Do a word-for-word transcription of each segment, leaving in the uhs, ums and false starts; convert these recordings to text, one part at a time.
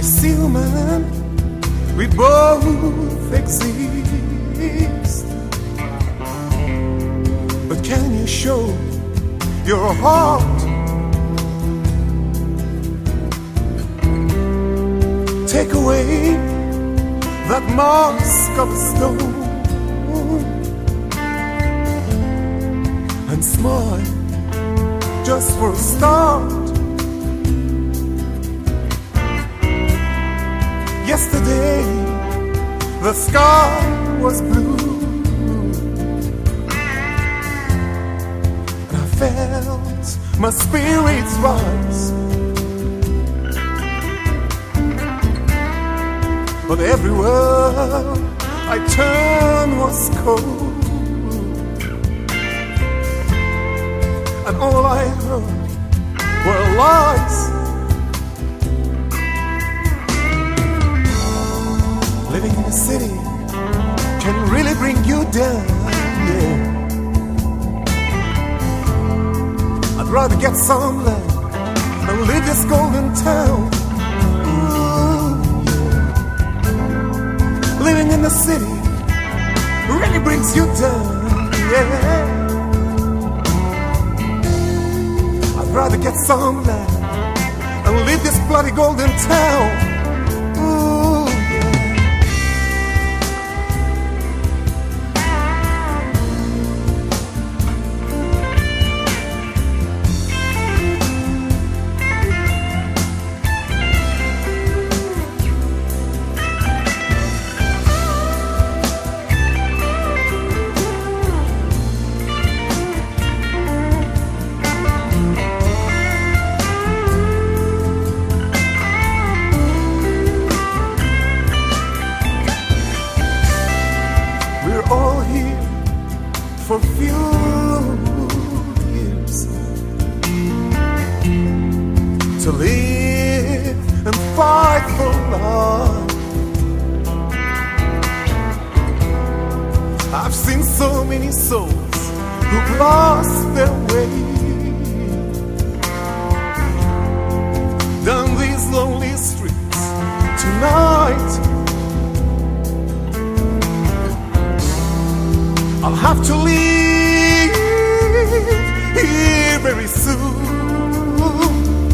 see, man, we both exist. But can you show your heart? Take away that mask of stone and smile just for a start. Yesterday the sky was blue and I felt my spirits rise. But everywhere I turned was cold, and all I heard were lies. Living in a city can really bring you down, yeah. I'd rather get some land and leave this golden town. Living in the city really brings you down, yeah. I'd rather get some land and leave this bloody golden town. Ooh, yeah. For few years to live and fight for life. I've seen so many souls who've lost their way down these lonely streets tonight. I'll have to leave here very soon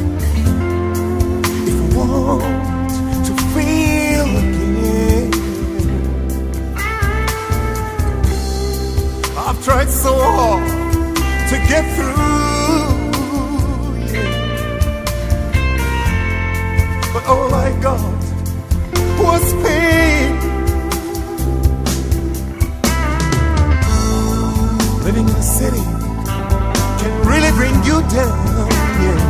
if I want to feel again. I've tried so hard to get through, yeah. But all I got was pain. Living in a city can really bring you down, yeah.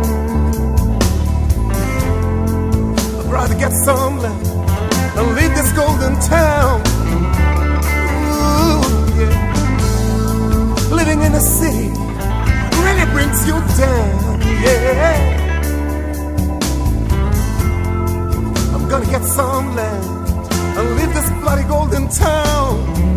I'd rather get some land and leave this golden town. Ooh, yeah. Living in a city really brings you down, yeah. I'm gonna get some land and leave this bloody golden town.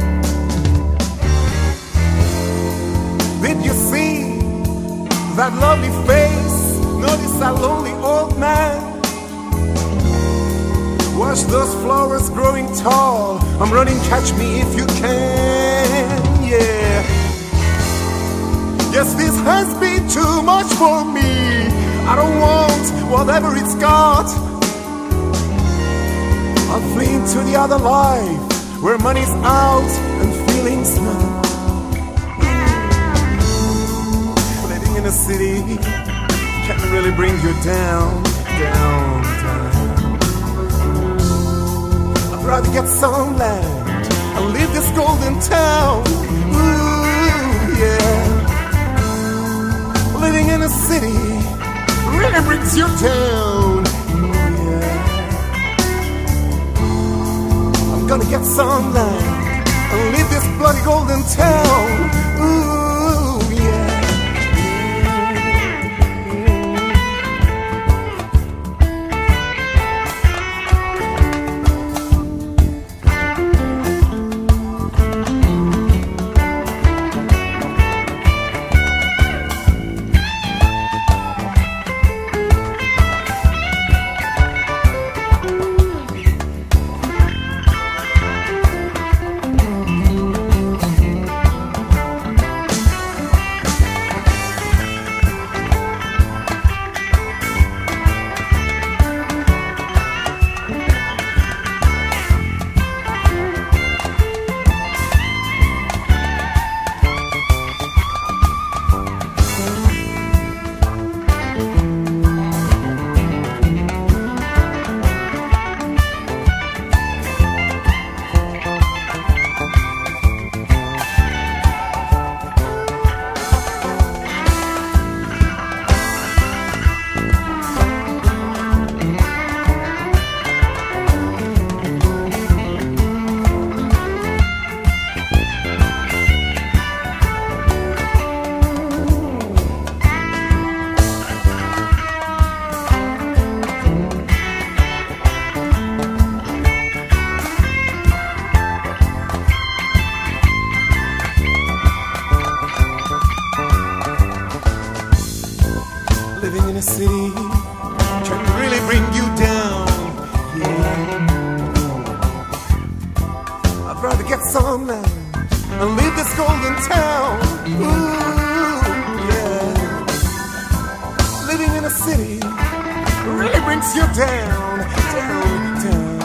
Did you see that lovely face? Notice that lonely old man? Watch those flowers growing tall. I'm running, catch me if you can, yeah. Yes, this has been too much for me. I don't want whatever it's got. I'll flee into the other life where money's out and feelings not. In a city can really bring you down, down, down. I'd rather get some land and leave this golden town. Ooh, yeah. Living in a city really brings you down. Yeah. I'm gonna get some land and leave this bloody golden town. Ooh. Living in a city can really bring you down. Yeah. I'd rather get some land and leave this golden town. Ooh, yeah. Living in a city really brings you down, down, down.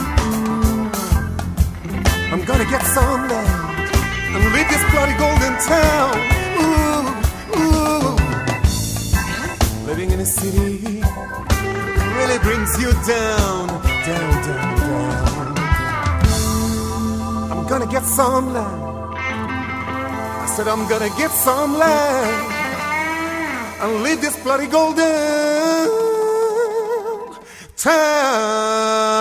I'm gonna get some land and leave this bloody golden town. Ooh, ooh. Living in a city really brings you down, down, down, down. I'm gonna get some land. I said I'm gonna get some land and leave this bloody golden town.